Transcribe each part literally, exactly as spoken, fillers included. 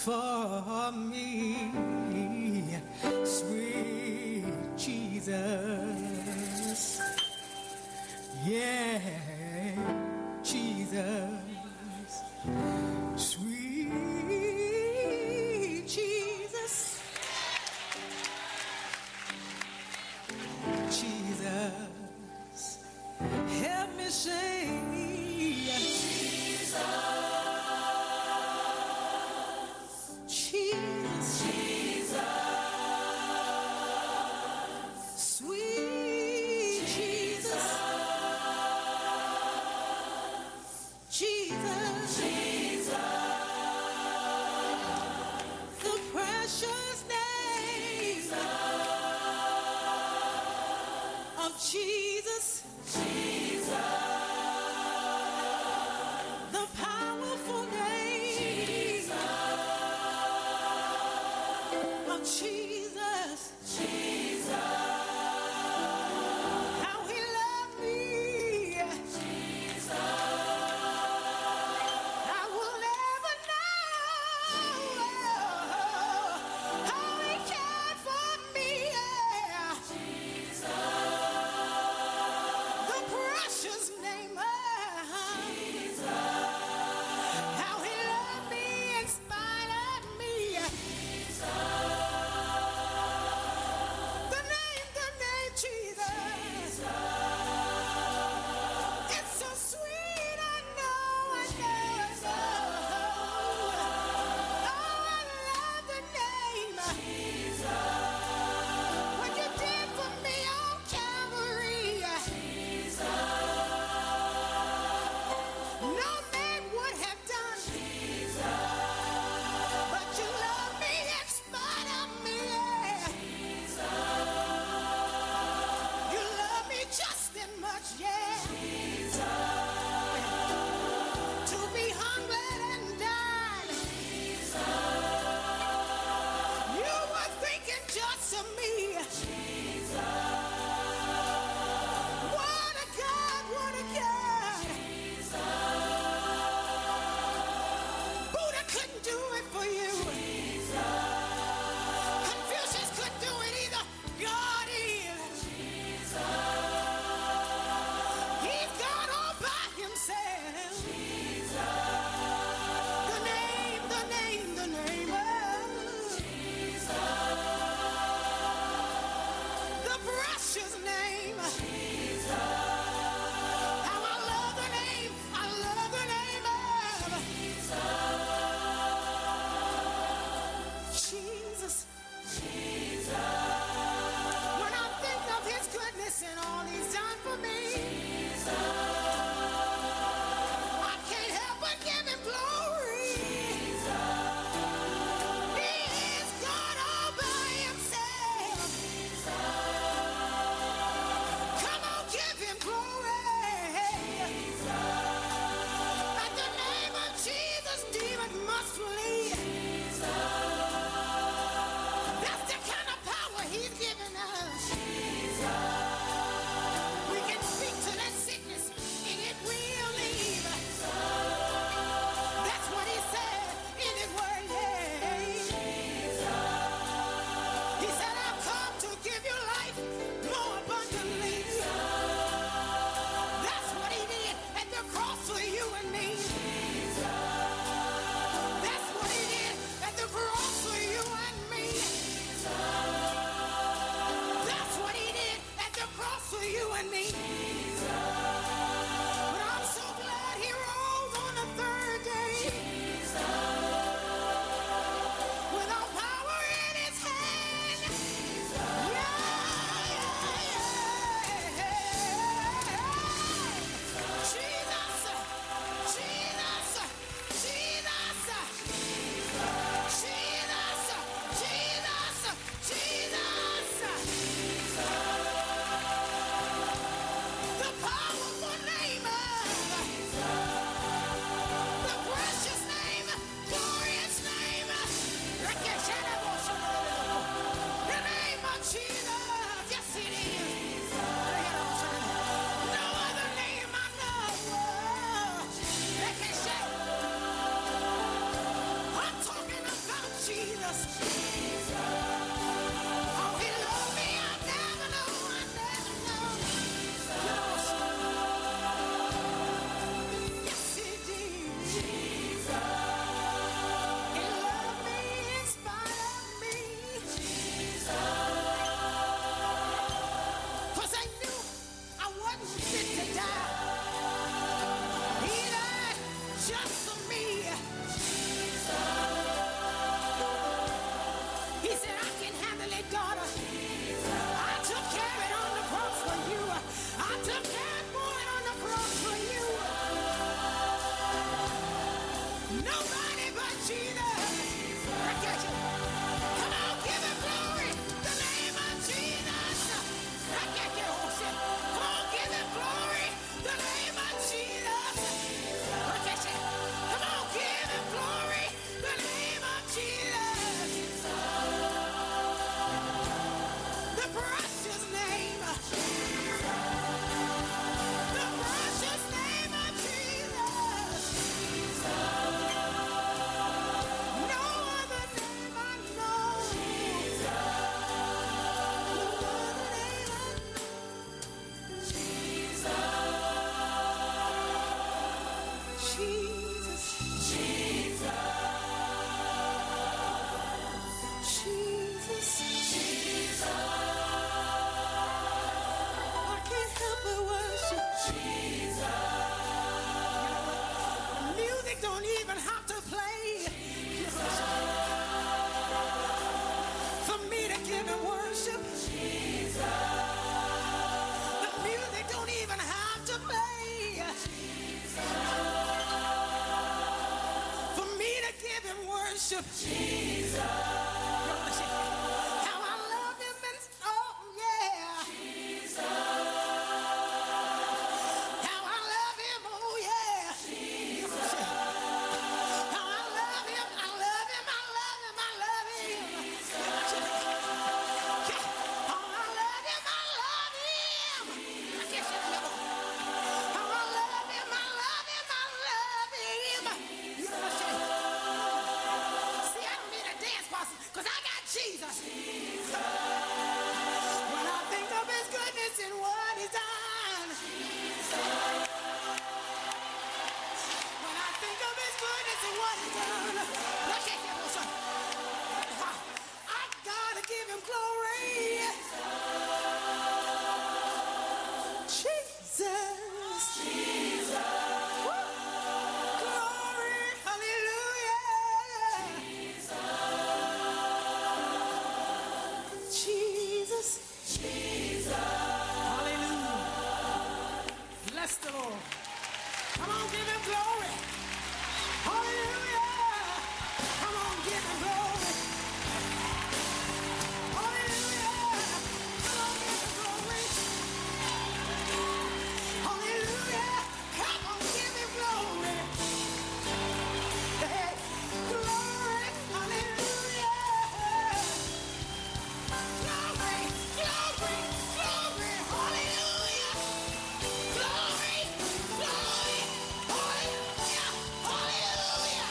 for me, sweet Jesus. Yeah, Jesus, sweet Jesus, Jesus, help me sing. Jesus, Jesus, Jesus, sweet Jesus, Jesus, Jesus, the precious name of Jesus, Jesus, the powerful name of Jesus, Jesus, how he loved me, Jesus, I will never know how he cared for me, yeah. Jesus, the precious name of Jesus, how he loved me in spite of me. The name, the name Jesus. It's so sweet, I know, I know, I know. Oh, I love the name Jesus. What you did for me on Calvary, no man would have done, but you love me in spite of me. You love me just as much, yeah. To be hungry and died, you were thinking just of me. What a God, what a God. Buddha couldn't do it for you. Confucius couldn't do it either. God is. He's God all by himself. The name, the name, the name of the precious name. How I love the name. I love the name of Jesus. When I think of his goodness and all he's done for me, I can't help but give him glory. He is God all by himself. Come on, give him glory. At the name of Jesus, demons must flee. That's the kind of power he's given us. We can speak to that sickness and it will leave. That's what he said in his word, yeah. He said, I've come to give you life more abundantly. That's what he did at the cross for you and me. That's what he Jesus. I get you. Come on, give him glory. The name of Jesus. I get you. Come on, give him glory. The name of Jesus. I get you. Come on, give him glory. The name of Jesus. The precious name. The precious name of Jesus. No other name I know. No other name I know. Jesus. Jesus. I can't help but worship. The music don't even have to play for me to give him worship. The music don't even have to play for me to give him worship. How I love him and oh yeah. How I love him, oh yeah. How I love him, I love him, I love him, I love him. How I love him, I love him. I guess you know. How I love him, I love him, I love him. You know what I'm saying? See, I don't need a dance partner, cause I got Jesus. When I think of his goodness and what he's done. When I think of his goodness and what he's done. Look at him, son. I gotta give him glory. Jesus. Woo. Glory. Hallelujah. Jesus. Hallelujah. Bless the Lord. Come on, give him glory. Hallelujah. Come on, give him glory. Hallelujah. Come on, give him glory. Hallelujah. Come on, give him glory. Hey, glory. Hallelujah. Glory, glory, glory. Hallelujah. Glory, glory. Hallelujah. Hallelujah.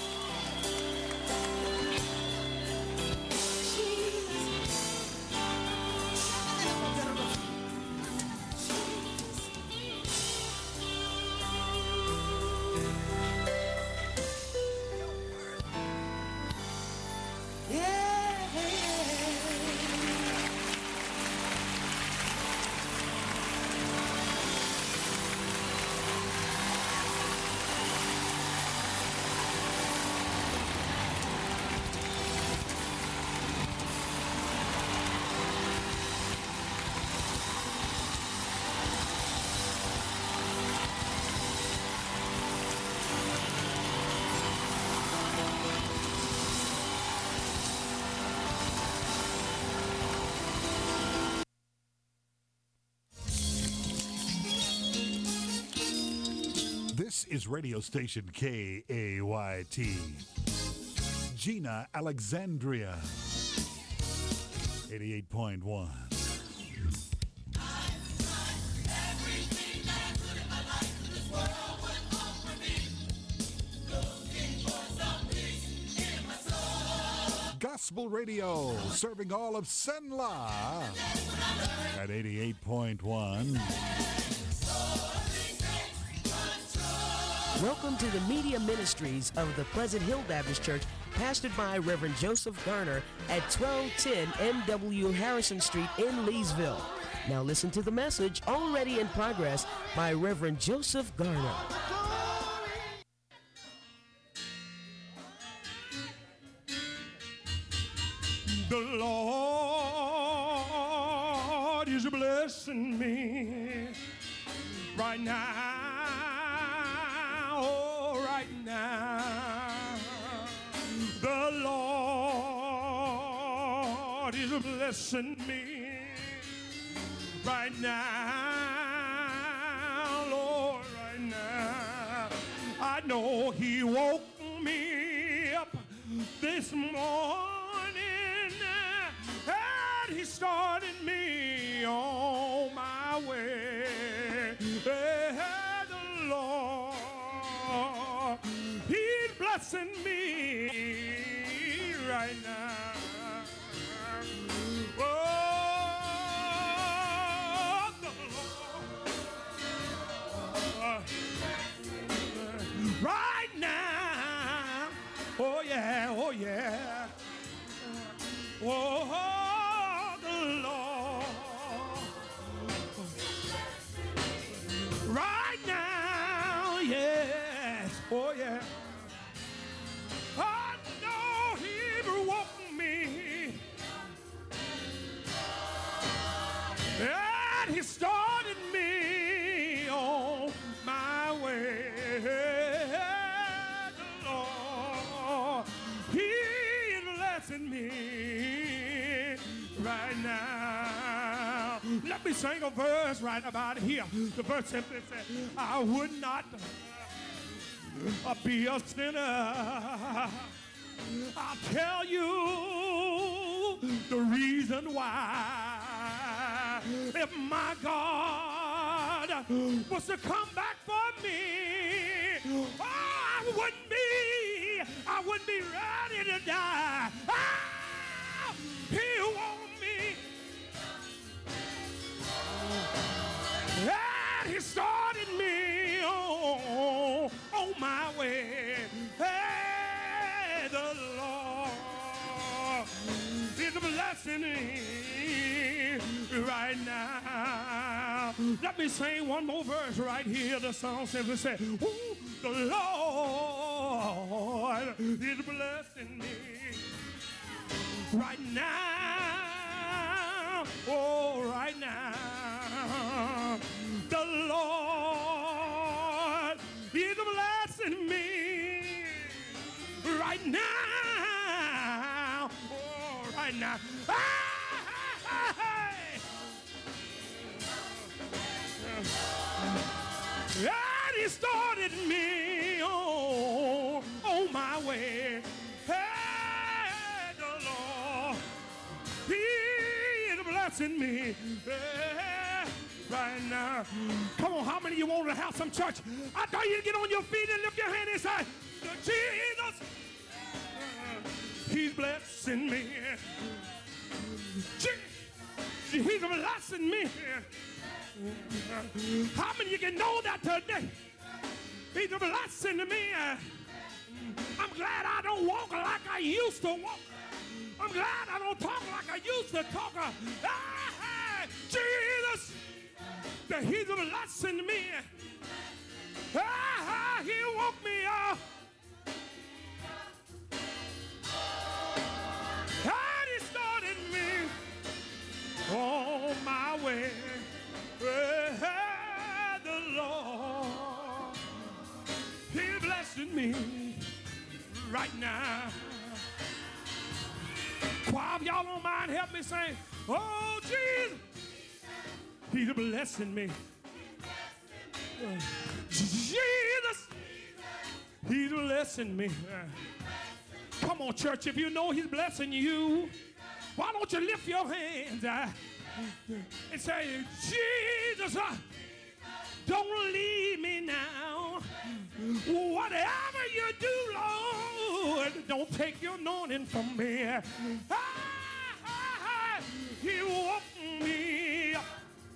This is radio station K A Y T. Gina Alexandria. eighty-eight point one. Gospel Radio, serving all of Senla at eighty-eight point one. Welcome to the media ministries of the Pleasant Hill Baptist Church, pastored by Reverend Joseph Garner at twelve ten M W Harrison Street in Leesville. Now listen to the message already in progress by Reverend Joseph Garner. The Lord is blessing me right now, oh, right now. The Lord is blessing me right now, Lord, right now. I know He woke me up this morning and He started me on my way. Hey, the Lord, He's blessing me right now. Oh, the Lord, right now. Oh yeah, oh yeah. Oh, the Lord, right now, yes, oh yeah. I know He woke me, and He started me on my way. The Lord, He is blessing me right now. Let me sing a verse right about here. The verse simply says, I would not uh, be a sinner. I'll tell you the reason why. If my God was to come back for me, oh, I wouldn't be, I wouldn't be ready to die. Ah, He won't me. And He started me on, on my way. Hey, the Lord is blessing me right now. Let me sing one more verse right here. The song simply says, ooh, the Lord is blessing me right now. Oh, right now. The Lord is blessing me right now. Oh, right now. And He started me on, on my way. Hey, the Lord, He is blessing me. Hey, right now. Come on, how many of you want to have some church? I tell you to get on your feet and lift your hand and say, Jesus, He's blessing me. He's blessing me. How many of you can know that today? He's blessing me. I'm glad I don't walk like I used to walk. I'm glad I don't talk like I used to talk. Ah, Jesus, that He's blessing me. Ah, He woke me up. And He started me on my way. Hey, the Lord, He's blessing me right now. Choir, y'all don't mind, help me sing. Oh, Jesus, He's blessing me. Jesus, He's blessing me. Come on, church, if you know He's blessing you, why don't you lift your hands uh, and say, Jesus, uh, don't leave me now. Whatever you do, Lord, don't take your anointing from me. Ah, ah, ah, He woke me up.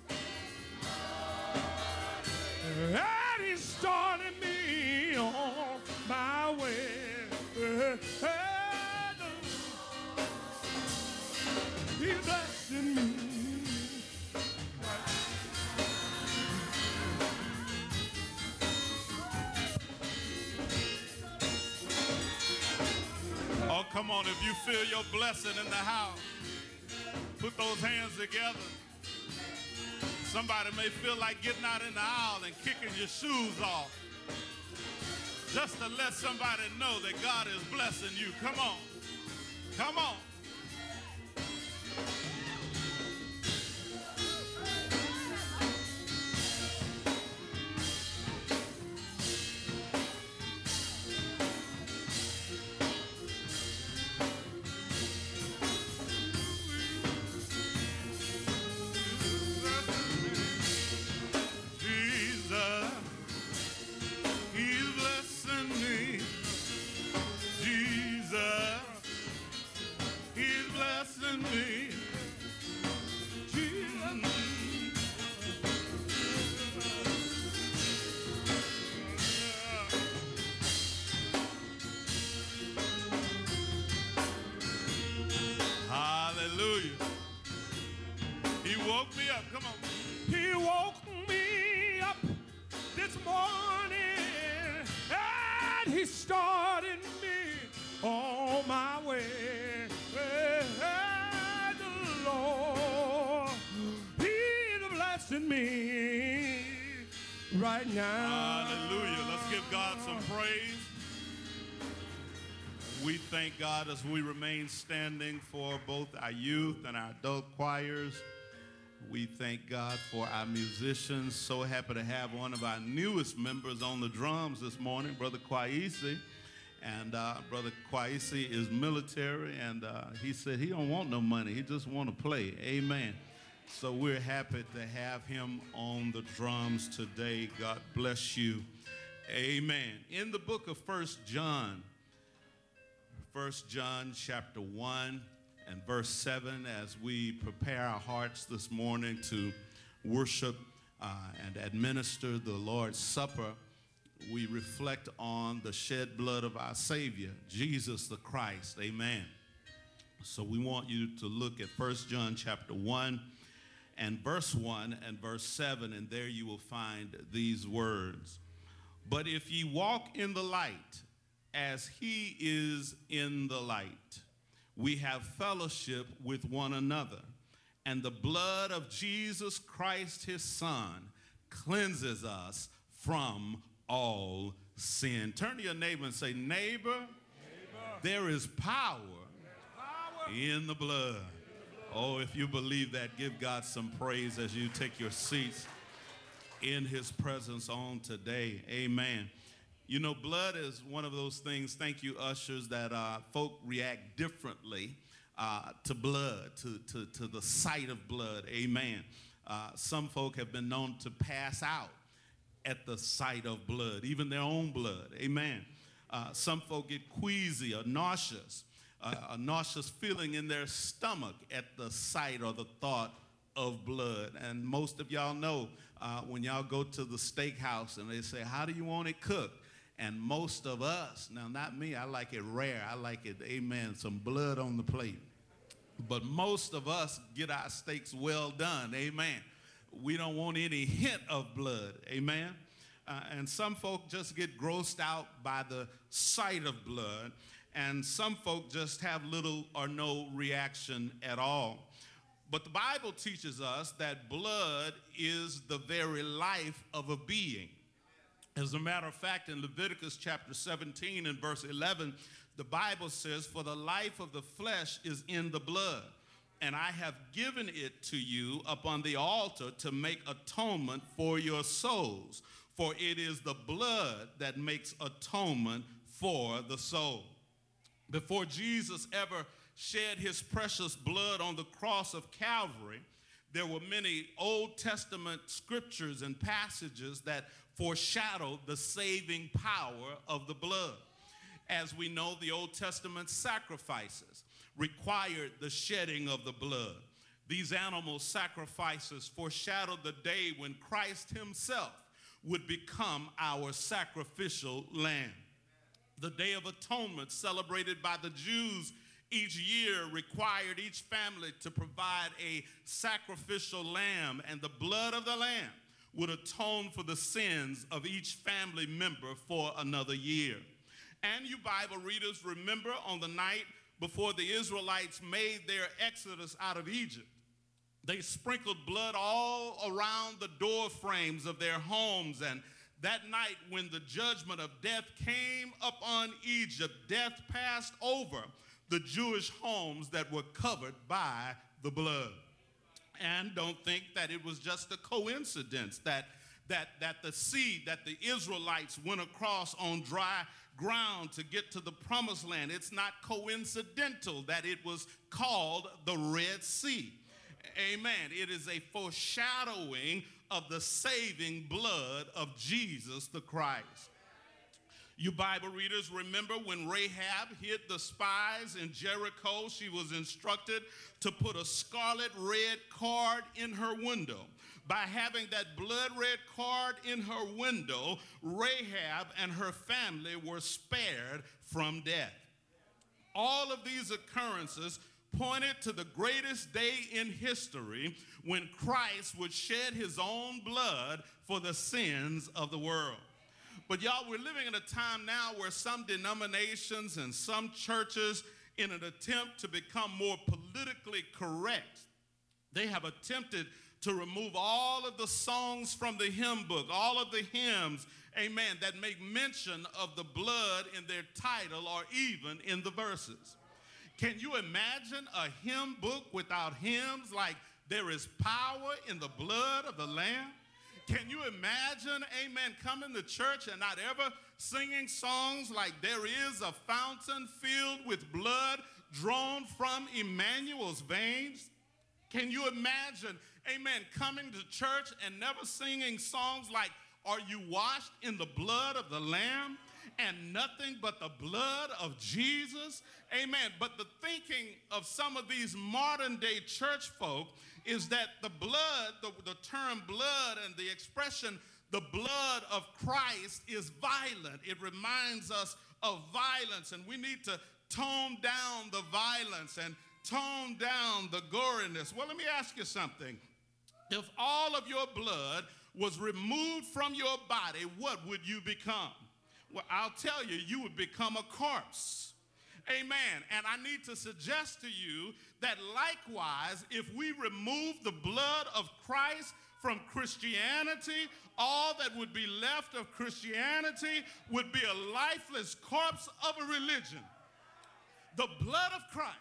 And He started me on my way. And He's blessing me. Oh, come on, if you feel your blessing in the house, put those hands together. Somebody may feel like getting out in the aisle and kicking your shoes off. Just to let somebody know that God is blessing you. Come on. Come on. Hallelujah. He woke me up. Come on. He woke me up this morning and he started me on my way. And the Lord, he's blessing me right now. Hallelujah. Let's give God some praise. We thank God as we remain standing for both our youth and our adult choirs. We thank God for our musicians. So happy to have one of our newest members on the drums this morning, Brother Kwaisi. And uh, Brother Kwaisi is military, and uh, he said he don't want no money. He just want to play. Amen. So we're happy to have him on the drums today. God bless you. Amen. In the book of First John, First John chapter one and verse seven, as we prepare our hearts this morning to worship uh, and administer the Lord's Supper, we reflect on the shed blood of our Savior, Jesus the Christ. Amen. So we want you to look at First John chapter one and verse one and verse seven, and there you will find these words. But if ye walk in the light, as he is in the light, we have fellowship with one another, and the blood of Jesus Christ, his Son, cleanses us from all sin. Turn to your neighbor and say, neighbor, neighbor. There is power, power in the blood. Oh, if you believe that, give God some praise as you take your seats in his presence on today. Amen. You know, blood is one of those things, thank you, ushers, that uh, folk react differently uh, to blood, to, to, to the sight of blood. Amen. Uh, some folk have been known to pass out at the sight of blood, even their own blood. Amen. Uh, some folk get queasy or nauseous, uh, a nauseous feeling in their stomach at the sight or the thought of blood. And most of y'all know uh, when y'all go to the steakhouse and they say, how do you want it cooked? And most of us, now not me, I like it rare. I like it, amen, some blood on the plate. But most of us get our steaks well done, amen. We don't want any hint of blood, amen. Uh, and some folk just get grossed out by the sight of blood. And some folk just have little or no reaction at all. But the Bible teaches us that blood is the very life of a being. As a matter of fact, in Leviticus chapter seventeen and verse eleven, the Bible says, for the life of the flesh is in the blood, and I have given it to you upon the altar to make atonement for your souls. For it is the blood that makes atonement for the soul. Before Jesus ever shed his precious blood on the cross of Calvary, there were many Old Testament scriptures and passages that foreshadowed the saving power of the blood. As we know, the Old Testament sacrifices required the shedding of the blood. These animal sacrifices foreshadowed the day when Christ himself would become our sacrificial lamb. The Day of Atonement, celebrated by the Jews each year, required each family to provide a sacrificial lamb, and the blood of the lamb would atone for the sins of each family member for another year. And you Bible readers remember on the night before the Israelites made their exodus out of Egypt, they sprinkled blood all around the door frames of their homes, and That night when the judgment of death came upon Egypt, death passed over the Jewish homes that were covered by the blood. And don't think that it was just a coincidence that, that, that the sea that the Israelites went across on dry ground to get to the promised land. It's not coincidental that it was called the Red Sea. Amen. It is a foreshadowing of the saving blood of Jesus the Christ. You Bible readers remember when Rahab hid the spies in Jericho, she was instructed to put a scarlet red card in her window. By having that blood red card in her window, Rahab and her family were spared from death. All of these occurrences pointed to the greatest day in history when Christ would shed his own blood for the sins of the world. But y'all, we're living in a time now where some denominations and some churches, in an attempt to become more politically correct, they have attempted to remove all of the songs from the hymn book, all of the hymns, amen, that make mention of the blood in their title or even in the verses. Can you imagine a hymn book without hymns like "There is power in the blood of the Lamb"? Can you imagine, amen, coming to church and not ever singing songs like "There is a fountain filled with blood drawn from Emmanuel's veins"? Can you imagine, amen, coming to church and never singing songs like "Are you washed in the blood of the Lamb?" and nothing but the blood of Jesus? Amen. But the thinking of some of these modern day church folk is that the blood, the, the term blood and the expression the blood of Christ is violent. It reminds us of violence, and we need to tone down the violence and tone down the goriness. Well, let me ask you something. If all of your blood was removed from your body, what would you become? Well, I'll tell you, you would become a corpse. Amen. And I need to suggest to you that likewise, if we remove the blood of Christ from Christianity, all that would be left of Christianity would be a lifeless corpse of a religion. The blood of Christ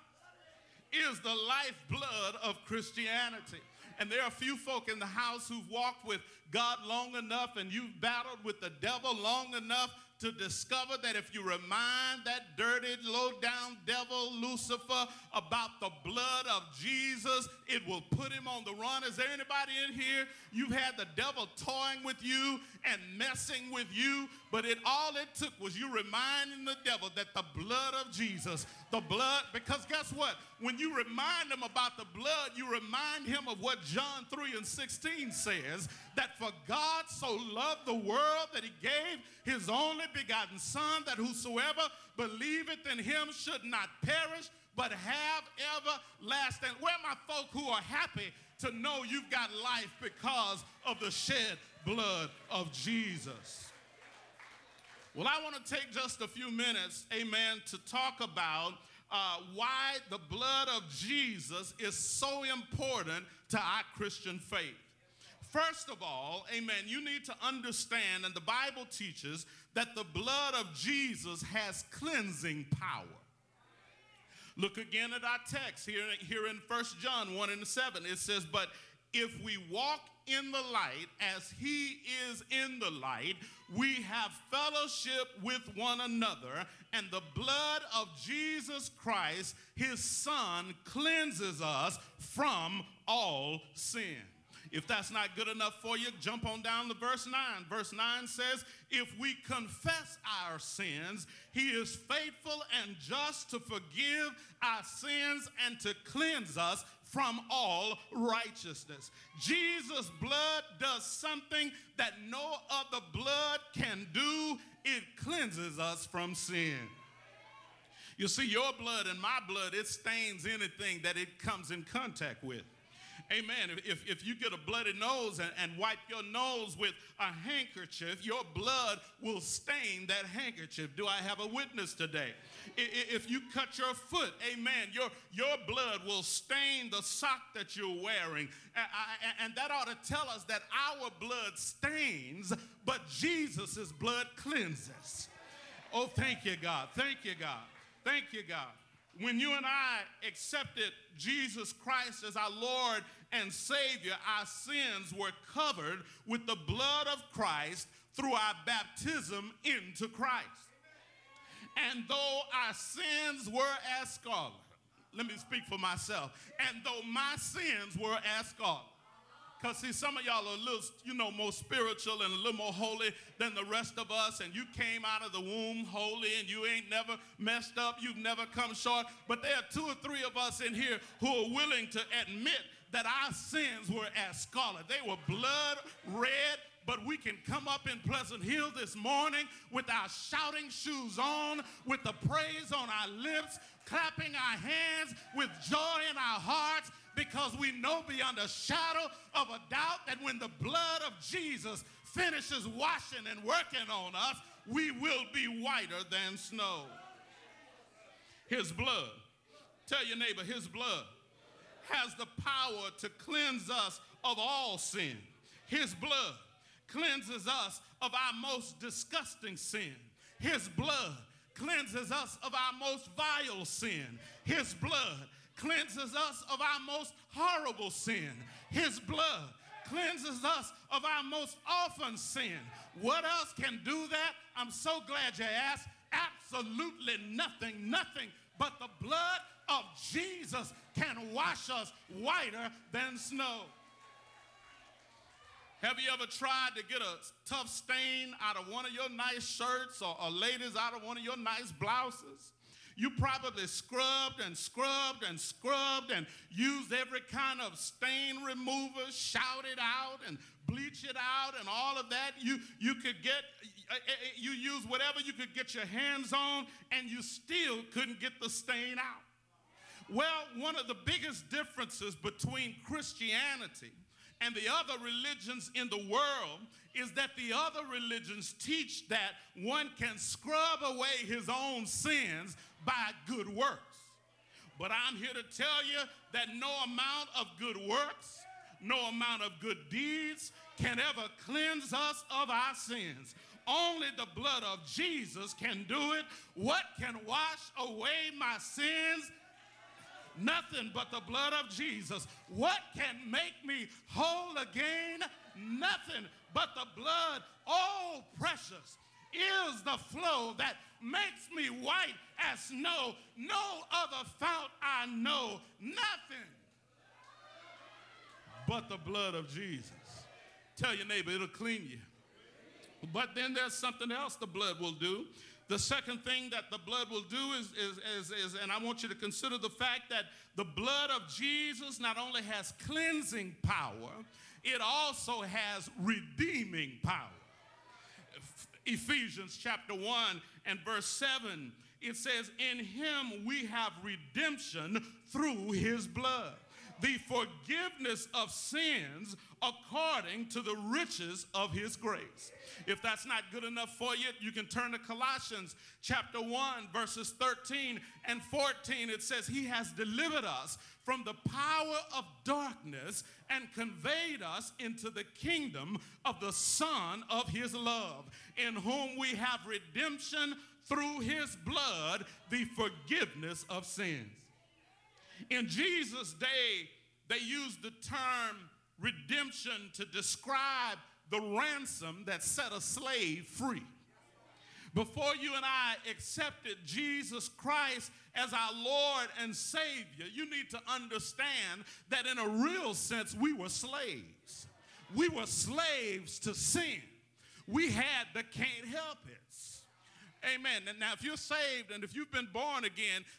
is the lifeblood of Christianity. And there are a few folk in the house who've walked with God long enough and you've battled with the devil long enough to discover that if you remind that dirty, low-down devil, Lucifer, about the blood of Jesus, it will put him on the run. Is there anybody in here? You've had the devil toying with you and messing with you, but it all it took was you reminding the devil that the blood of Jesus, the blood, because guess what? When you remind him about the blood, you remind him of what John three and sixteen says, that for God so loved the world that he gave his only begotten Son, that whosoever believeth in him should not perish, but have everlasting. Where are my folk who are happy to know you've got life because of the shed blood of Jesus? Well, I want to take just a few minutes, amen, to talk about uh, why the blood of Jesus is so important to our Christian faith. First of all, amen, you need to understand, and the Bible teaches, that the blood of Jesus has cleansing power. Look again at our text here, here in First John one and seven. It says, but if we walk in the light as he is in the light, we have fellowship with one another, and the blood of Jesus Christ, his Son, cleanses us from all sin. If that's not good enough for you, jump on down to verse nine. Verse nine says, if we confess our sins, he is faithful and just to forgive our sins and to cleanse us from all righteousness. Jesus' blood does something that no other blood can do. It cleanses us from sin. You see, your blood and my blood, it stains anything that it comes in contact with. Amen. If, if you get a bloody nose and, and wipe your nose with a handkerchief, your blood will stain that handkerchief. Do I have a witness today? If you cut your foot, amen, your, your blood will stain the sock that you're wearing. And that ought to tell us that our blood stains, but Jesus' blood cleanses. Oh, thank you, God. Thank you, God. Thank you, God. When you and I accepted Jesus Christ as our Lord and Savior, our sins were covered with the blood of Christ through our baptism into Christ. And though our sins were as scarlet, let me speak for myself, and though my sins were as scarlet, because, see, some of y'all are a little, you know, more spiritual and a little more holy than the rest of us, and you came out of the womb holy, and you ain't never messed up. You've never come short. But there are two or three of us in here who are willing to admit that our sins were as scarlet. They were blood red, but we can come up in Pleasant Hill this morning with our shouting shoes on, with the praise on our lips, clapping our hands with joy in our hearts, because we know beyond a shadow of a doubt that when the blood of Jesus finishes washing and working on us, we will be whiter than snow. His blood, tell your neighbor, his blood has the power to cleanse us of all sin. His blood cleanses us of our most disgusting sin. His blood cleanses us of our most vile sin. His blood cleanses us of our most horrible sin. His blood cleanses us of our most often sin. What else can do that? I'm so glad you asked. Absolutely nothing, nothing but the blood of Jesus can wash us whiter than snow. Have you ever tried to get a tough stain out of one of your nice shirts, or, or ladies out of one of your nice blouses? You probably scrubbed and scrubbed and scrubbed and used every kind of stain remover, shouted out and bleach it out and all of that. You, you could get, you used whatever you could get your hands on, and you still couldn't get the stain out. Well, one of the biggest differences between Christianity and the other religions in the world is that the other religions teach that one can scrub away his own sins by good works. But I'm here to tell you that no amount of good works, no amount of good deeds can ever cleanse us of our sins. Only the blood of Jesus can do it. What can wash away my sins? Nothing but the blood of Jesus. What can make me whole again? Nothing but the blood. Oh, precious is the flow that makes me white as snow. No other fount I know. Nothing but the blood of Jesus. Tell your neighbor, it'll clean you. But then there's something else the blood will do. The second thing that the blood will do is, is, is, is, and I want you to consider the fact that the blood of Jesus not only has cleansing power, it also has redeeming power. Ephesians chapter one and verse seven, it says, in him we have redemption through his blood, the forgiveness of sins according to the riches of his grace. If that's not good enough for you, you can turn to Colossians chapter one, verses thirteen and fourteen. It says, he has delivered us from the power of darkness and conveyed us into the kingdom of the Son of his love, in whom we have redemption through his blood, the forgiveness of sins. In Jesus' day, they used the term redemption to describe the ransom that set a slave free. Before you and I accepted Jesus Christ as our Lord and Savior, you need to understand that in a real sense, we were slaves. We were slaves to sin. We had the can't help it. Amen. And now if you're saved and if you've been born again,